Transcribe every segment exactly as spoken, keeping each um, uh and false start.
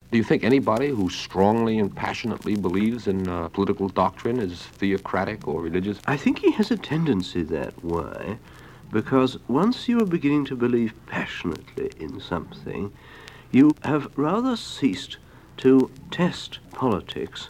Do you think anybody who strongly and passionately believes in uh, political doctrine is theocratic or religious? I think he has a tendency that way, because once you are beginning to believe passionately in something, you have rather ceased to test politics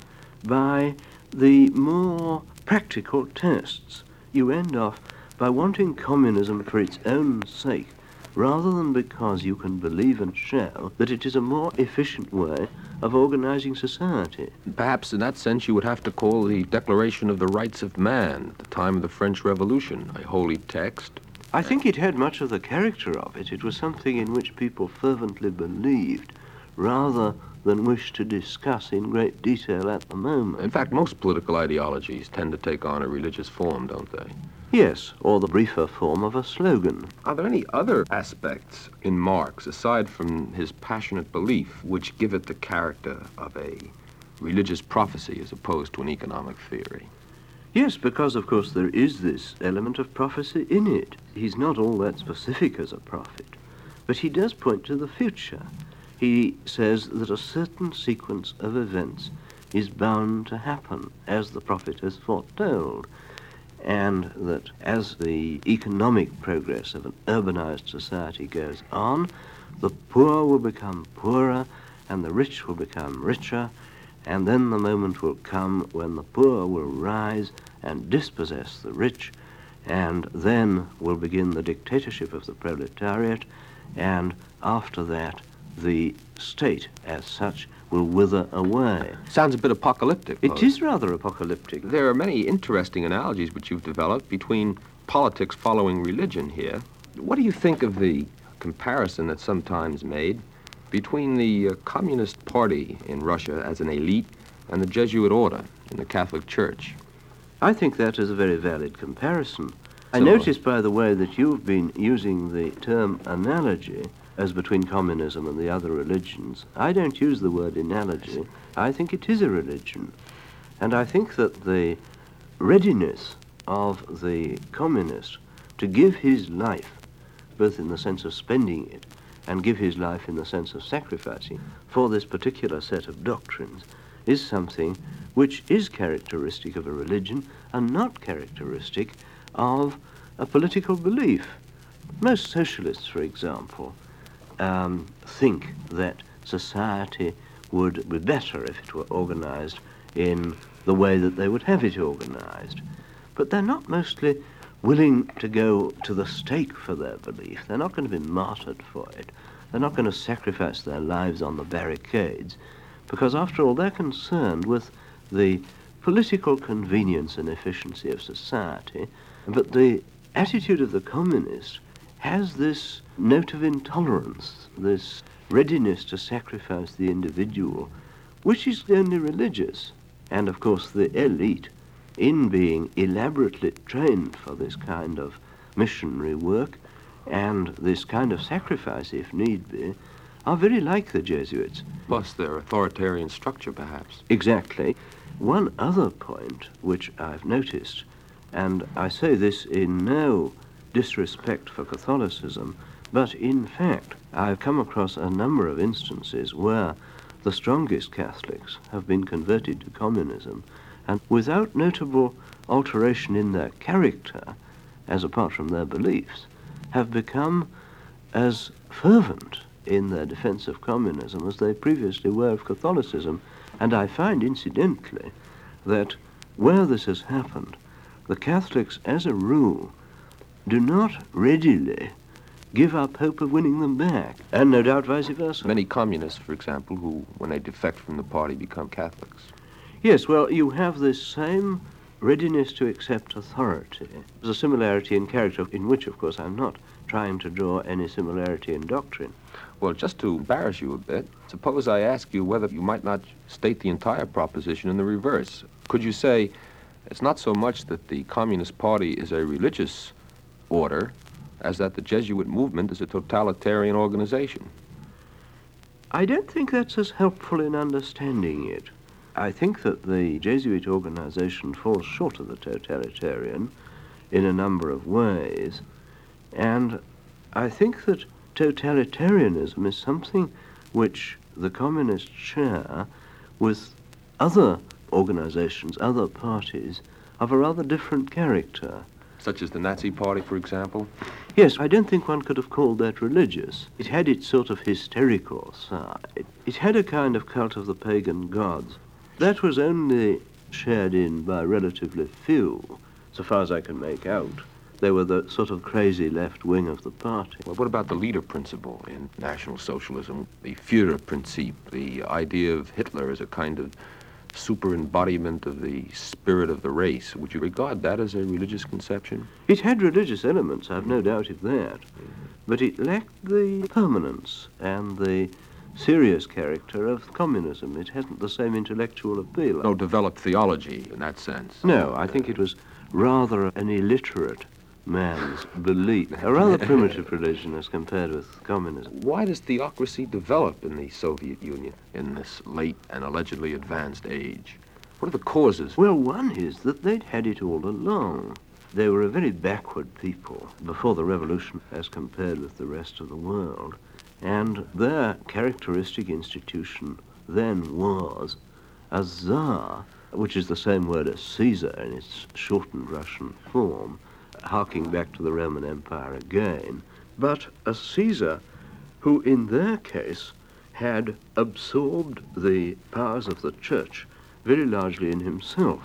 by the more practical tests. You end off by wanting communism for its own sake, rather than because you can believe and show that it is a more efficient way of organizing society. Perhaps in that sense you would have to call the Declaration of the Rights of Man, at the time of the French Revolution, a holy text. I think it had much of the character of it. It was something in which people fervently believed, rather than wish to discuss in great detail at the moment. In fact, most political ideologies tend to take on a religious form, don't they? Yes, or the briefer form of a slogan. Are there any other aspects in Marx, aside from his passionate belief, which give it the character of a religious prophecy as opposed to an economic theory? Yes, because, of course, there is this element of prophecy in it. He's not all that specific as a prophet, but he does point to the future. He says that a certain sequence of events is bound to happen, as the prophet has foretold, and that as the economic progress of an urbanized society goes on, the poor will become poorer and the rich will become richer, and then the moment will come when the poor will rise and dispossess the rich, and then will begin the dictatorship of the proletariat, and after that the state as such will wither away. Sounds a bit apocalyptic. It Post. is rather apocalyptic. There are many interesting analogies which you've developed between politics following religion here. What do you think of the comparison that's sometimes made between the uh, Communist Party in Russia as an elite and the Jesuit order in the Catholic Church? I think that is a very valid comparison. I So- noticed, by the way, that you've been using the term analogy as between communism and the other religions. I don't use the word analogy. I think it is a religion. And I think that the readiness of the communist to give his life, both in the sense of spending it and give his life in the sense of sacrificing for this particular set of doctrines, is something which is characteristic of a religion and not characteristic of a political belief. Most socialists, for example, um, think that society would be better if it were organized in the way that they would have it organized. But they're not mostly willing to go to the stake for their belief. They're not going to be martyred for it. They're not going to sacrifice their lives on the barricades, because after all, they're concerned with the political convenience and efficiency of society. But the attitude of the communist has this note of intolerance, this readiness to sacrifice the individual, which is only religious. And of course the elite, in being elaborately trained for this kind of missionary work and this kind of sacrifice, if need be, are very like the Jesuits. Plus their authoritarian structure, perhaps. Exactly. One other point which I've noticed, and I say this in no disrespect for Catholicism, but in fact I've come across a number of instances where the strongest Catholics have been converted to communism, and without notable alteration in their character, as apart from their beliefs, have become as fervent in their defense of communism as they previously were of Catholicism. And I find, incidentally, that where this has happened, the Catholics, as a rule, do not readily give up hope of winning them back, and no doubt vice versa. Many communists, for example, who, when they defect from the party, become Catholics. Yes, well, you have this same readiness to accept authority. There's a similarity in character, in which, of course, I'm not trying to draw any similarity in doctrine. Well, just to embarrass you a bit, suppose I ask you whether you might not state the entire proposition in the reverse. Could you say it's not so much that the Communist Party is a religious order as that the Jesuit movement is a totalitarian organization? I don't think that's as helpful in understanding it. I think that the Jesuit organization falls short of the totalitarian in a number of ways, and I think that totalitarianism is something which the communist share with other organizations, other parties of a rather different character. Such as the Nazi Party, for example? Yes, I don't think one could have called that religious. It had its sort of hysterical side. It had a kind of cult of the pagan gods. That was only shared in by relatively few, so far as I can make out. They were the sort of crazy left wing of the party. Well, what about the leader principle in National Socialism? The Führerprinzip, the idea of Hitler as a kind of super embodiment of the spirit of the race. Would you regard that as a religious conception? It had religious elements, I've no doubt of that, but it lacked the permanence and the serious character of communism. It hasn't the same intellectual appeal. No developed theology in that sense. No, I think it was rather an illiterate man's belief, a rather primitive religion as compared with communism. Why does theocracy develop in the Soviet Union in this late and allegedly advanced age? What are the causes? Well, one is that they'd had it all along. They were a very backward people before the revolution as compared with the rest of the world, and their characteristic institution then was a Tsar, which is the same word as Caesar in its shortened Russian form, harking back to the Roman Empire again, but a Caesar who in their case had absorbed the powers of the church very largely in himself.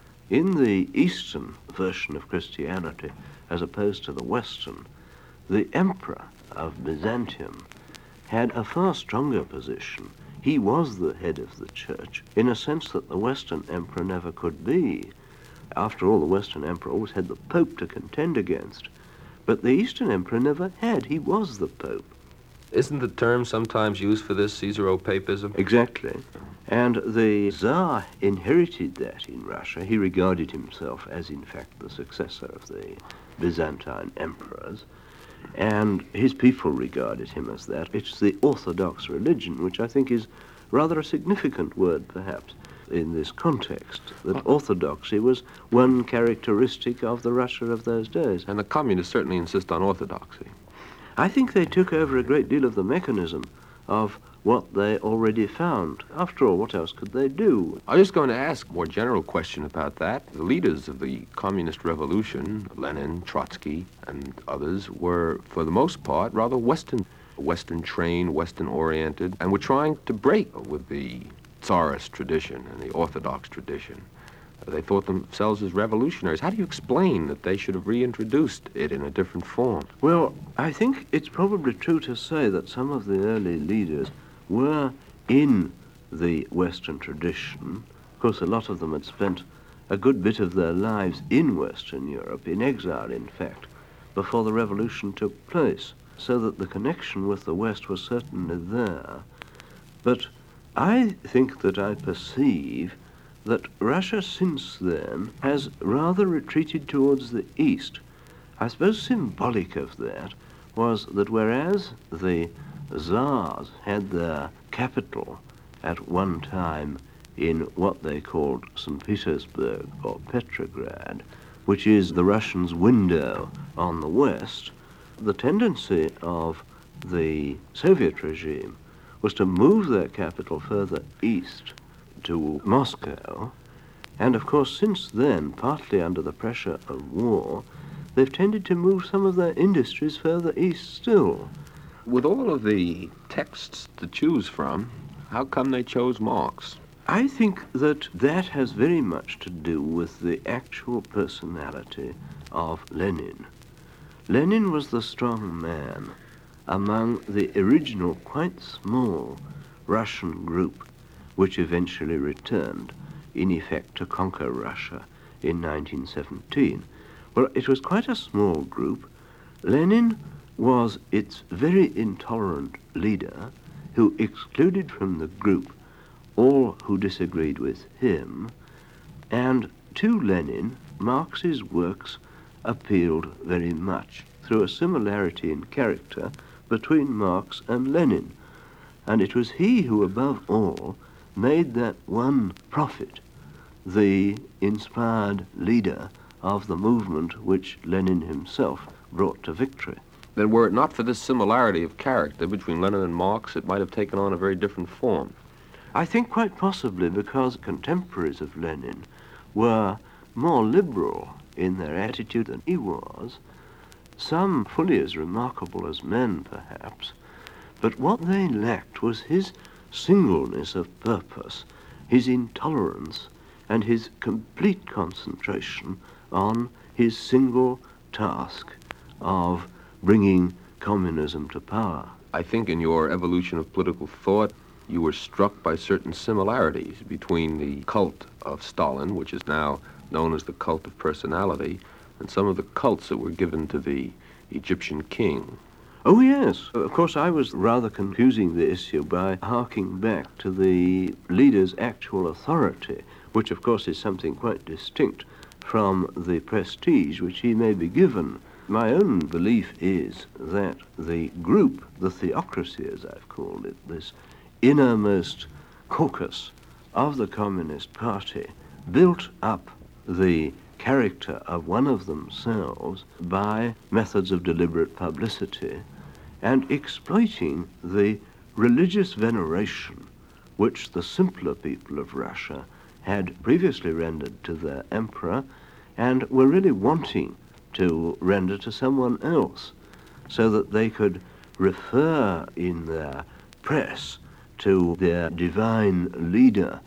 In the Eastern version of Christianity, as opposed to the Western, the emperor of Byzantium had a far stronger position. He was the head of the church, in a sense that the Western emperor never could be. After all, the Western emperor always had the Pope to contend against. But the Eastern emperor never had. He was the Pope. Isn't the term sometimes used for this Caesaropapism? Exactly. And the Tsar inherited that in Russia. He regarded himself as, in fact, the successor of the Byzantine emperors. And his people regarded him as that. It's the Orthodox religion, which I think is rather a significant word, perhaps, in this context, that orthodoxy was one characteristic of the Russia of those days. And the communists certainly insist on orthodoxy. I think they took over a great deal of the mechanism of what they already found. After all, what else could they do? I was just going to ask a more general question about that. The leaders of the communist revolution, Lenin, Trotsky, and others, were, for the most part, rather Western, Western-trained, Western-oriented, and were trying to break with the Tsarist tradition and the Orthodox tradition. They thought themselves as revolutionaries. How do you explain that they should have reintroduced it in a different form? Well, I think it's probably true to say that some of the early leaders were in the Western tradition. Of course, a lot of them had spent a good bit of their lives in Western Europe, in exile, in fact, before the revolution took place, so that the connection with the West was certainly there. But I think that I perceive that Russia since then has rather retreated towards the East. I suppose symbolic of that was that whereas the Tsars had their capital at one time in what they called Saint Petersburg or Petrograd, which is the Russians' window on the West, the tendency of the Soviet regime was to move their capital further east to Moscow, and of course since then, partly under the pressure of war, they've tended to move some of their industries further east still. With all of the texts to choose from, how come they chose Marx? I think that that has very much to do with the actual personality of Lenin. Lenin was the strong man among the original, quite small Russian group which eventually returned, in effect, to conquer Russia in nineteen seventeen. Well, it was quite a small group. Lenin was its very intolerant leader who excluded from the group all who disagreed with him, and to Lenin, Marx's works appealed very much through a similarity in character between Marx and Lenin. And it was he who, above all, made that one prophet the inspired leader of the movement which Lenin himself brought to victory. Then were it not for this similarity of character between Lenin and Marx, it might have taken on a very different form. I think quite possibly because contemporaries of Lenin were more liberal in their attitude than he was, some fully as remarkable as men, perhaps, but what they lacked was his singleness of purpose, his intolerance, and his complete concentration on his single task of bringing communism to power. I think in your evolution of political thought, you were struck by certain similarities between the cult of Stalin, which is now known as the cult of personality, and some of the cults that were given to the Egyptian king. Oh, yes. Of course, I was rather confusing the issue by harking back to the leader's actual authority, which, of course, is something quite distinct from the prestige which he may be given. My own belief is that the group, the theocracy as I've called it, this innermost caucus of the Communist Party, built up the character of one of themselves by methods of deliberate publicity and exploiting the religious veneration which the simpler people of Russia had previously rendered to their emperor and were really wanting to render to someone else, so that they could refer in their press to their divine leader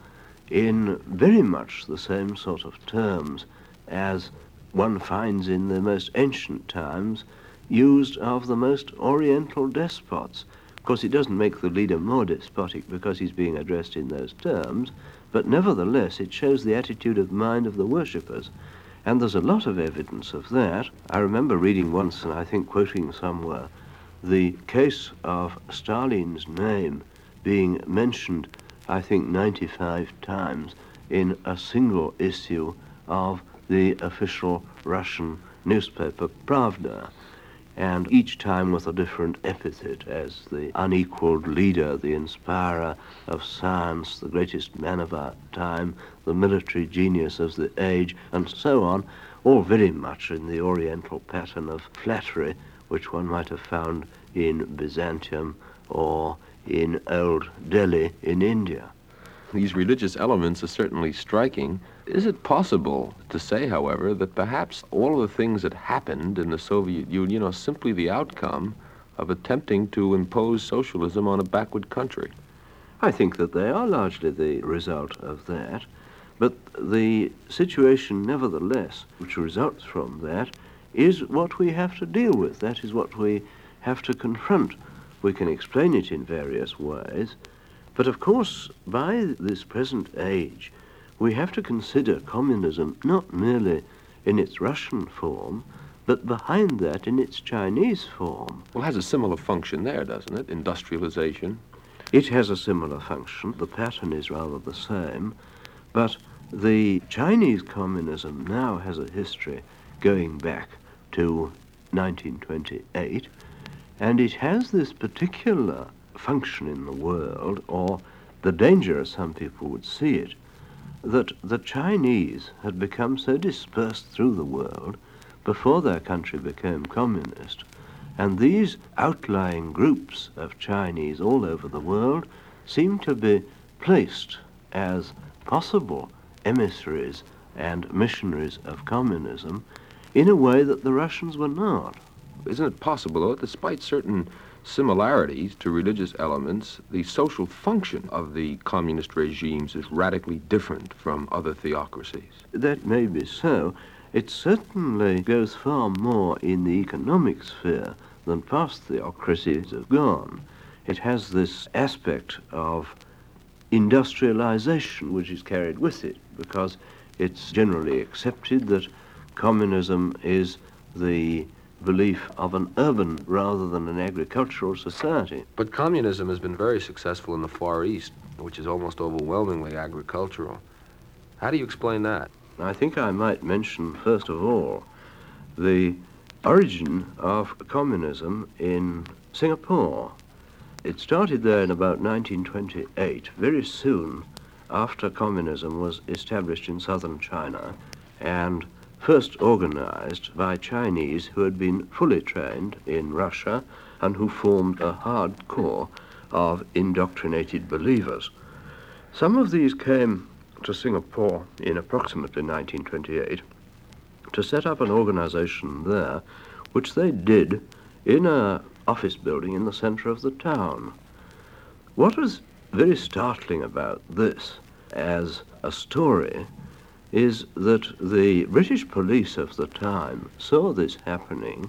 in very much the same sort of terms as one finds in the most ancient times used of the most oriental despots. Of course, it doesn't make the leader more despotic because he's being addressed in those terms, but nevertheless it shows the attitude of mind of the worshippers. And there's a lot of evidence of that. I remember reading once, and I think quoting somewhere, the case of Stalin's name being mentioned, I think, ninety-five times in a single issue of the official Russian newspaper Pravda, and each time with a different epithet, as the unequaled leader, the inspirer of science, the greatest man of our time, the military genius of the age, and so on, all very much in the oriental pattern of flattery which one might have found in Byzantium or in old Delhi in India. These religious elements are certainly striking. Is it possible to say, however, that perhaps all of the things that happened in the Soviet Union are simply the outcome of attempting to impose socialism on a backward country? I think that they are largely the result of that, but the situation, nevertheless, which results from that, is what we have to deal with. That is what we have to confront. We can explain it in various ways, but of course, by this present age, we have to consider communism not merely in its Russian form, but behind that in its Chinese form. Well, it has a similar function there, doesn't it? Industrialization. It has a similar function. The pattern is rather the same, but the Chinese communism now has a history going back to nineteen twenty-eight, and it has this particular function in the world, or the danger, as some people would see it, that the Chinese had become so dispersed through the world before their country became communist, and these outlying groups of Chinese all over the world seem to be placed as possible emissaries and missionaries of communism in a way that the Russians were not. Isn't it possible, though, despite certain similarities to religious elements, the social function of the communist regimes is radically different from other theocracies? That may be so. It certainly goes far more in the economic sphere than past theocracies have gone. It has this aspect of industrialization which is carried with it, because it's generally accepted that communism is the belief of an urban rather than an agricultural society. But communism has been very successful in the Far East, which is almost overwhelmingly agricultural. How do you explain that? I think I might mention, first of all, the origin of communism in Singapore. It started there in about nineteen twenty-eight, very soon after communism was established in southern China, and first organized by Chinese who had been fully trained in Russia and who formed a hard core of indoctrinated believers. Some of these came to Singapore in approximately nineteen twenty-eight to set up an organization there, which they did in an office building in the center of the town. What was very startling about this as a story is that the British police of the time saw this happening,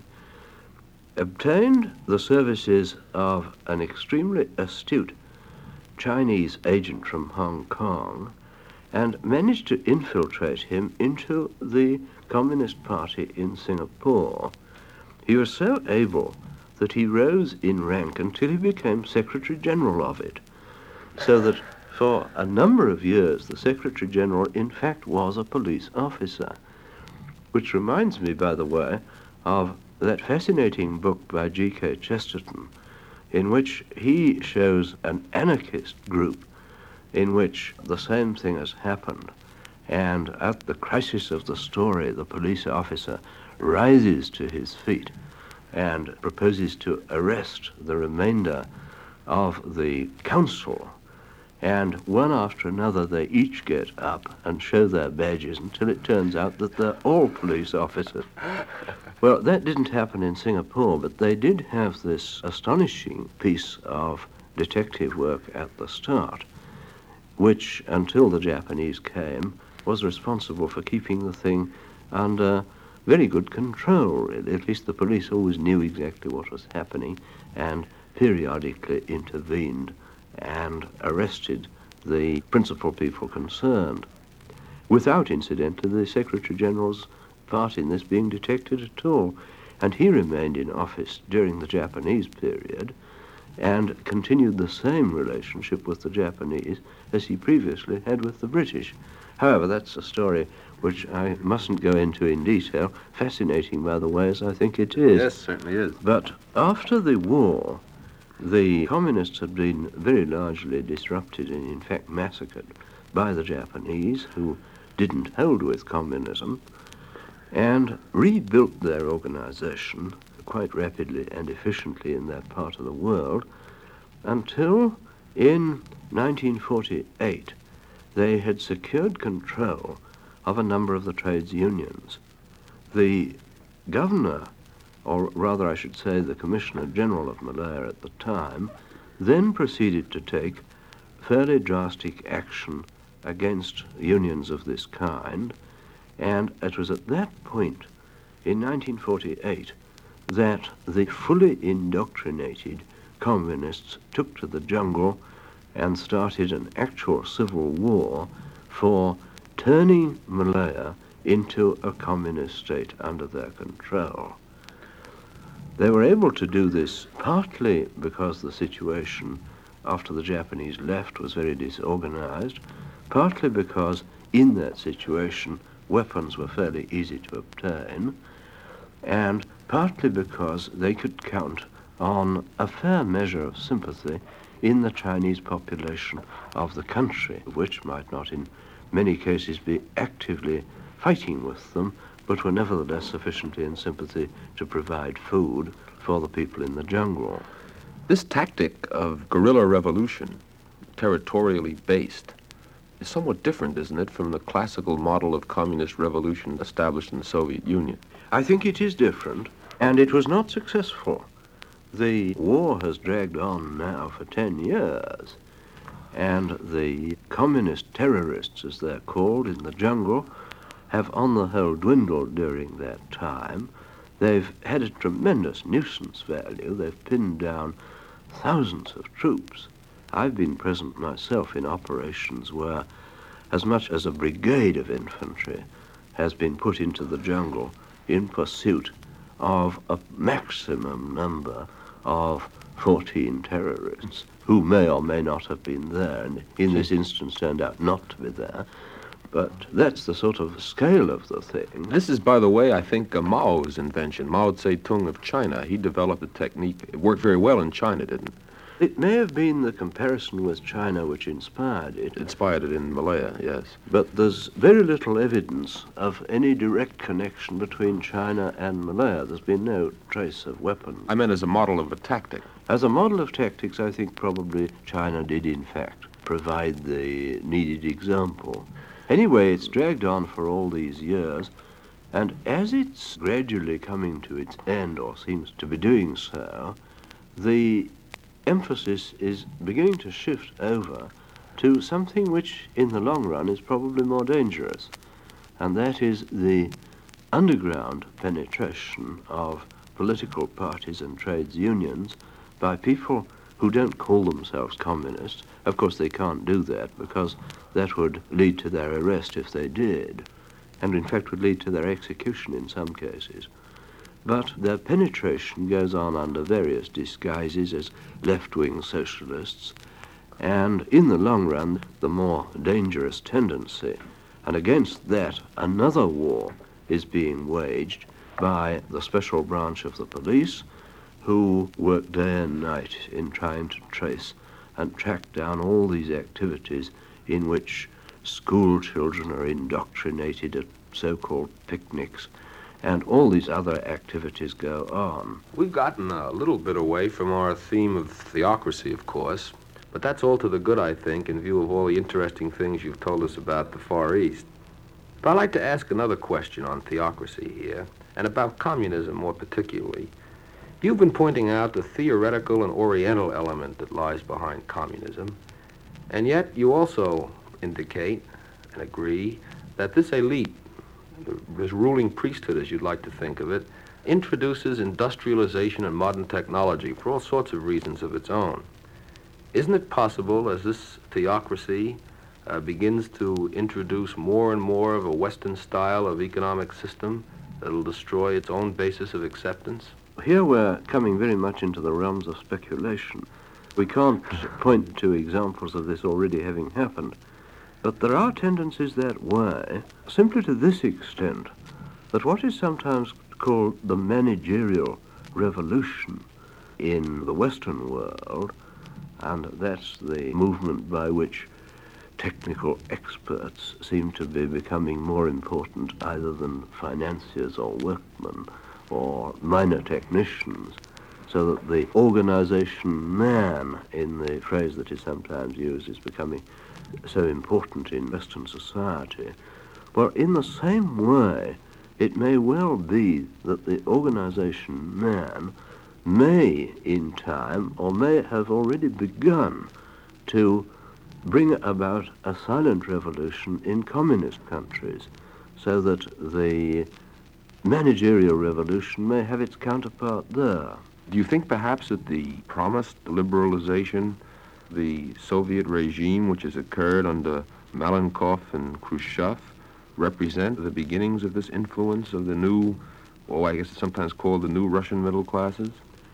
obtained the services of an extremely astute Chinese agent from Hong Kong, and managed to infiltrate him into the Communist Party in Singapore. He was so able that he rose in rank until he became Secretary General of it, so that for a number of years the Secretary General in fact was a police officer, which reminds me, by the way, of that fascinating book by G K Chesterton, in which he shows an anarchist group in which the same thing has happened, and at the crisis of the story the police officer rises to his feet and proposes to arrest the remainder of the council, and one after another they each get up and show their badges until it turns out that they're all police officers. Well, that didn't happen in Singapore, but they did have this astonishing piece of detective work at the start, which, until the Japanese came, was responsible for keeping the thing under very good control, really. At least the police always knew exactly what was happening and periodically intervened and arrested the principal people concerned, without, incidentally, the Secretary General's part in this being detected at all. And he remained in office during the Japanese period and continued the same relationship with the Japanese as he previously had with the British. However, that's a story which I mustn't go into in detail, fascinating, by the way, as I think it is. Yes, certainly is. But after the war, the communists had been very largely disrupted and, in fact, massacred by the Japanese, who didn't hold with communism, and rebuilt their organization quite rapidly and efficiently in that part of the world, until in nineteen forty-eight they had secured control of a number of the trades unions. The governor, or rather I should say the Commissioner General of Malaya at the time, then proceeded to take fairly drastic action against unions of this kind, and it was at that point in nineteen forty-eight that the fully indoctrinated communists took to the jungle and started an actual civil war for turning Malaya into a communist state under their control. They were able to do this partly because the situation after the Japanese left was very disorganized, partly because in that situation weapons were fairly easy to obtain, and partly because they could count on a fair measure of sympathy in the Chinese population of the country, which might not in many cases be actively fighting with them, but were nevertheless sufficiently in sympathy to provide food for the people in the jungle. This tactic of guerrilla revolution, territorially based, is somewhat different, isn't it, from the classical model of communist revolution established in the Soviet Union? I think it is different, and it was not successful. The war has dragged on now for ten years, and the communist terrorists, as they're called, in the jungle, have on the whole dwindled during that time. They've had a tremendous nuisance value. They've pinned down thousands of troops. I've been present myself in operations where as much as a brigade of infantry has been put into the jungle in pursuit of a maximum number of fourteen terrorists who may or may not have been there, and in this instance turned out not to be there. But that's the sort of scale of the thing. This is, by the way, I think, uh, Mao's invention, Mao Zedong of China. He developed a technique. It worked very well in China, didn't it? It may have been the comparison with China which inspired it. Inspired it in Malaya, yes. But there's very little evidence of any direct connection between China and Malaya. There's been no trace of weapons. I meant as a model of a tactic. As a model of tactics, I think probably China did, in fact, provide the needed example. Anyway, it's dragged on for all these years, and as it's gradually coming to its end, or seems to be doing so, the emphasis is beginning to shift over to something which, in the long run, is probably more dangerous, and that is the underground penetration of political parties and trades unions by people who don't call themselves communists. Of course, they can't do that, because that would lead to their arrest if they did, and in fact would lead to their execution in some cases. But their penetration goes on under various disguises as left-wing socialists, and in the long run, the more dangerous tendency. And against that, another war is being waged by the special branch of the police, who work day and night in trying to trace and track down all these activities in which school children are indoctrinated at so-called picnics, and all these other activities go on. We've gotten a little bit away from our theme of theocracy, of course, but that's all to the good, I think, in view of all the interesting things you've told us about the Far East. But I'd like to ask another question on theocracy here, and about communism more particularly. You've been pointing out the theoretical and oriental element that lies behind communism, and yet you also indicate and agree that this elite, this ruling priesthood, as you'd like to think of it, introduces industrialization and modern technology for all sorts of reasons of its own. Isn't it possible, as this theocracy uh, begins to introduce more and more of a Western style of economic system that'll destroy its own basis of acceptance? Here we're coming very much into the realms of speculation. We can't point to examples of this already having happened, but there are tendencies that way, simply to this extent, that what is sometimes called the managerial revolution in the Western world, and that's the movement by which technical experts seem to be becoming more important either than financiers or workmen or minor technicians, so that the organization man, in the phrase that is sometimes used, is becoming so important in Western society. Well, in the same way, it may well be that the organization man may, in time, or may have already begun to bring about a silent revolution in communist countries, so that the managerial revolution may have its counterpart there. Do you think perhaps that the promised liberalization, the Soviet regime which has occurred under Malenkov and Khrushchev, represent the beginnings of this influence of the new, well, I guess it's sometimes called the new Russian middle classes?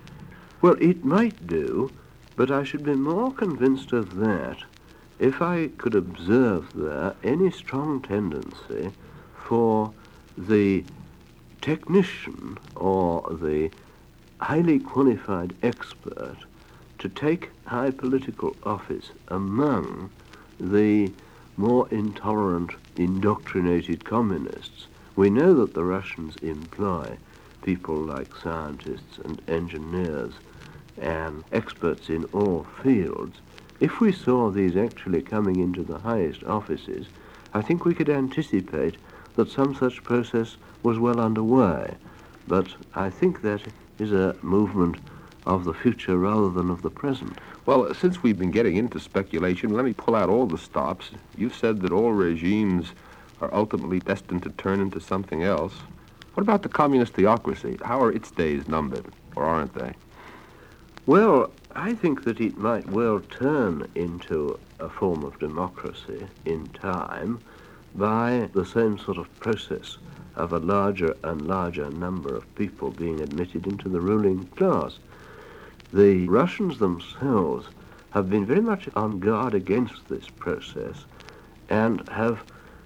Well, it might do, but I should be more convinced of that if I could observe there any strong tendency for the technician or the highly qualified expert to take high political office among the more intolerant, indoctrinated communists. We know that the Russians employ people like scientists and engineers and experts in all fields. If we saw these actually coming into the highest offices, I think we could anticipate that some such process was well underway. But I think that is a movement of the future rather than of the present. Well, since we've been getting into speculation, let me pull out all the stops. You've said that all regimes are ultimately destined to turn into something else. What about the communist theocracy? How are its days numbered, or aren't they? Well, I think that it might well turn into a form of democracy in time by the same sort of process of a larger and larger number of people being admitted into the ruling class. The Russians themselves have been very much on guard against this process and have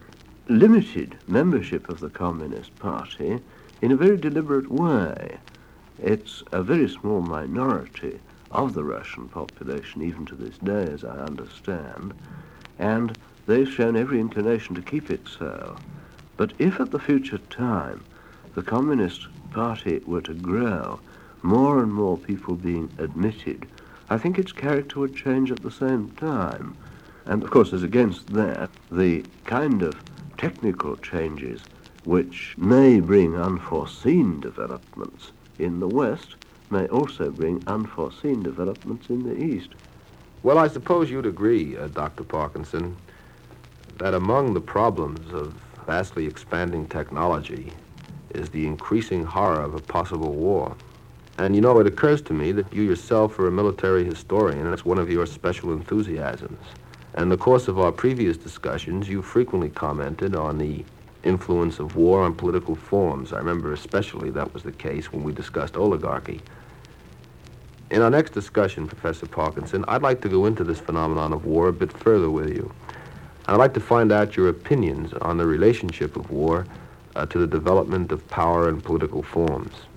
limited membership of the Communist Party in a very deliberate way. It's a very small minority of the Russian population, even to this day, as I understand, and they've shown every inclination to keep it so. But if at the future time the Communist Party were to grow, more and more people being admitted, I think its character would change at the same time. And of course, as against that, the kind of technical changes which may bring unforeseen developments in the West may also bring unforeseen developments in the East. Well, I suppose you'd agree, uh, Doctor Parkinson, that among the problems of vastly expanding technology is the increasing horror of a possible war. And you know, it occurs to me that you yourself are a military historian, and it's one of your special enthusiasms. And in the course of our previous discussions, you frequently commented on the influence of war on political forms. I remember especially that was the case when we discussed oligarchy. In our next discussion, Professor Parkinson, I'd like to go into this phenomenon of war a bit further with you. I'd like to find out your opinions on the relationship of war uh, to the development of power and political forms.